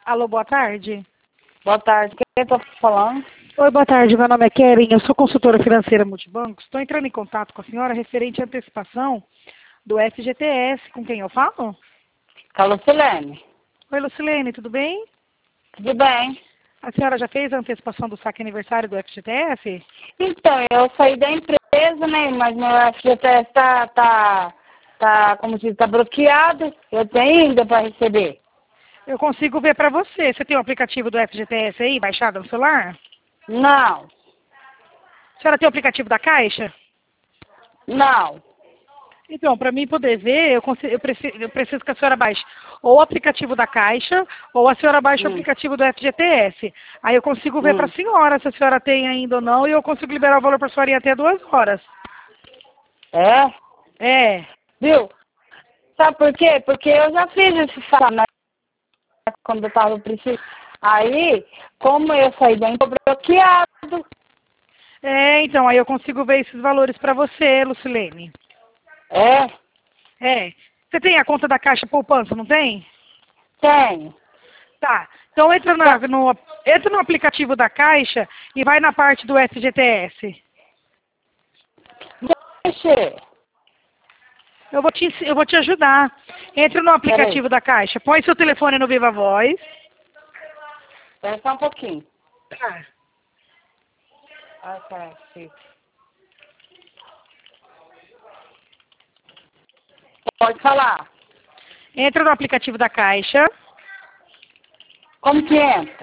Alô, boa tarde. Boa tarde, quem está falando? Oi, boa tarde. Meu nome é Keren, eu sou consultora financeira multibanco. Estou entrando em contato com a senhora referente à antecipação do FGTS. Com quem eu falo? Com a Lucilene. Oi, Lucilene, tudo bem? Tudo bem. A senhora já fez a antecipação do saque aniversário do FGTS? Então, eu saí da empresa, né? Mas meu FGTS como se diz, tá bloqueado. Eu tenho ainda para receber. Eu consigo ver para você. Você tem o aplicativo do FGTS aí, baixado no celular? Não, A senhora tem o aplicativo da Caixa? não. Então, para mim poder ver, eu preciso que a senhora baixe ou o aplicativo da Caixa, ou a senhora baixe o aplicativo do FGTS. Aí eu consigo ver para a senhora se a senhora tem ainda ou não, e eu consigo liberar o valor para a senhora em até 2 horas. É? É. Viu? Sabe por quê? Porque eu já fiz esse saque, né? Quando eu estava precisando. Aí, como eu saí da empresa, bloqueado. É, então, aí eu consigo ver esses valores para você, Lucilene. É? É. Você tem a conta da Caixa Poupança, não tem? Tenho. Tá. Então entra no aplicativo da Caixa e vai na parte do FGTS. Mexer. Eu vou te ajudar. Entra no aplicativo da Caixa, põe seu telefone no Viva Voz. Espera só um pouquinho. Tá. Ah, tá, sim. Pode falar. Entra no aplicativo da Caixa. Como que entra?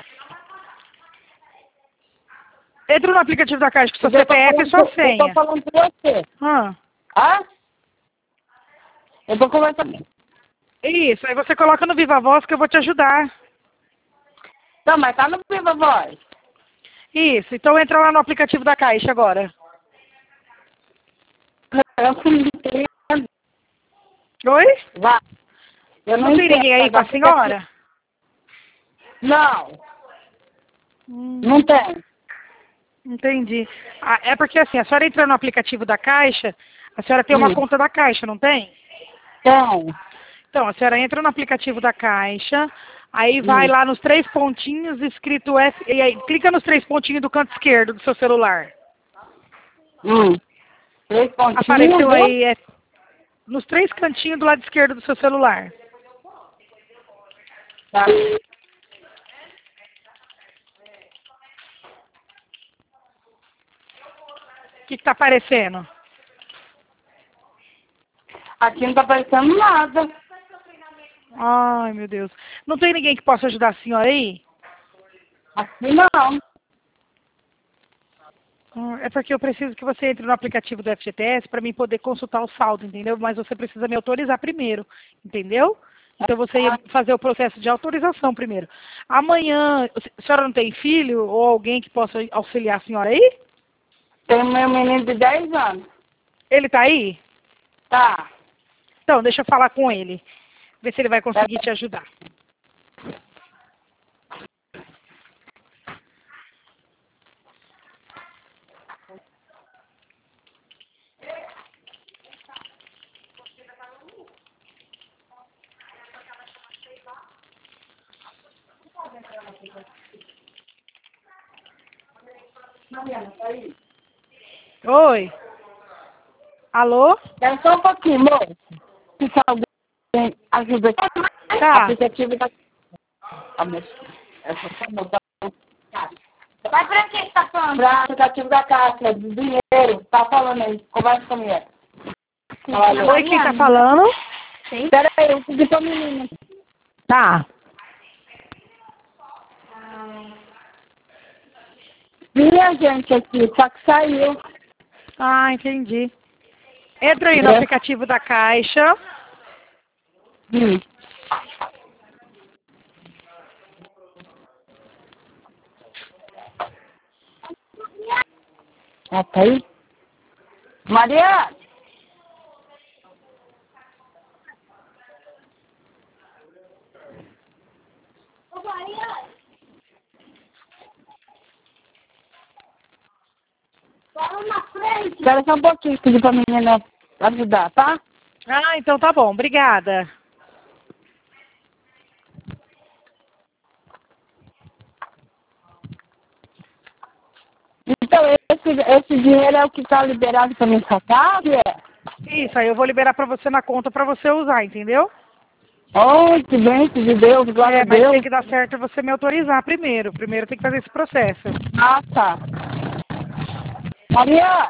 Entra no aplicativo da Caixa com seu CPF e sua senha. Eu tô falando com você. Ah? Eu tô conversando. Isso, aí você coloca no Viva Voz que eu vou te ajudar. Não, mas tá no Viva Voz. Isso, então entra lá no aplicativo da Caixa agora. Eu não entendo. Oi? Vai. Eu Não tem ninguém aí com a senhora? Não. Não tem. Entendi. Ah, é porque assim, a senhora entra no aplicativo da Caixa, a senhora tem uma conta da Caixa, não tem? Então. Então, a senhora entra no aplicativo da Caixa, aí vai lá nos 3 pontinhos escrito F, e aí clica nos 3 pontinhos do canto esquerdo do seu celular. 3 pontinhos. Apareceu aí nos 3 cantinhos do lado esquerdo do seu celular. Tá. O que está aparecendo? Aqui não tá aparecendo nada. Ai, meu Deus. Não tem ninguém que possa ajudar a senhora aí? Aqui não. É porque eu preciso que você entre no aplicativo do FGTS para mim poder consultar o saldo, entendeu? Mas você precisa me autorizar primeiro, entendeu? Então você ia fazer o processo de autorização primeiro. Amanhã, a senhora não tem filho ou alguém que possa auxiliar a senhora aí? Tem meu menino de 10 anos. Ele tá aí? Tá. Então, deixa eu falar com ele. Ver se ele vai conseguir te ajudar. Mariana, tá aí? Oi? Alô? Espera só um pouquinho, moço. Se alguém ajuda aqui. Tá. Aplicativo da... Ah, moço. Essa só mudar. Vai pra que você tá falando? Pra aplicativo da Caixa, do dinheiro. Tá falando aí. Conversa comigo. Oi, quem tá falando? Espera aí, eu pedi pra menina. Tá. Vinha gente aqui, só que saiu. Ah, entendi. Entra aí no aplicativo da Caixa. Ah, tá aí? Maria! Ô, Maria! Fala na frente! Espera só um pouquinho, pedir pra menina ajudar, tá? Ah, então tá bom. Obrigada. Esse dinheiro é o que está liberado para mim sacar, Isso, aí eu vou liberar pra você na conta pra você usar, entendeu? Oh, que bênção de Deus, glória a Mas Deus. tem que dar certo você me autorizar primeiro. Primeiro tem que fazer esse processo. Ah, tá. Maria!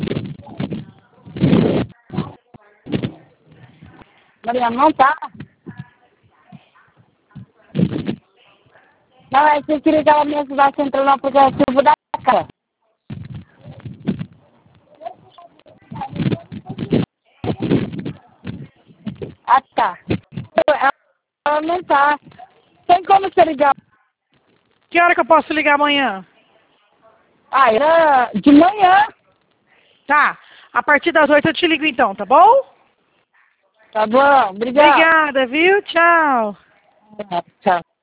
Maria, não tá? Não, é que eu queria que ela me ajudasse a entrar no aplicativo da casa. Ah, tá. Ela não tá. Tem como você ligar? Que hora que eu posso ligar amanhã? Ah, era de manhã. Tá. A partir das 8 eu te ligo então, tá bom? Tá bom, obrigado. Obrigada, viu? Tchau. Tchau.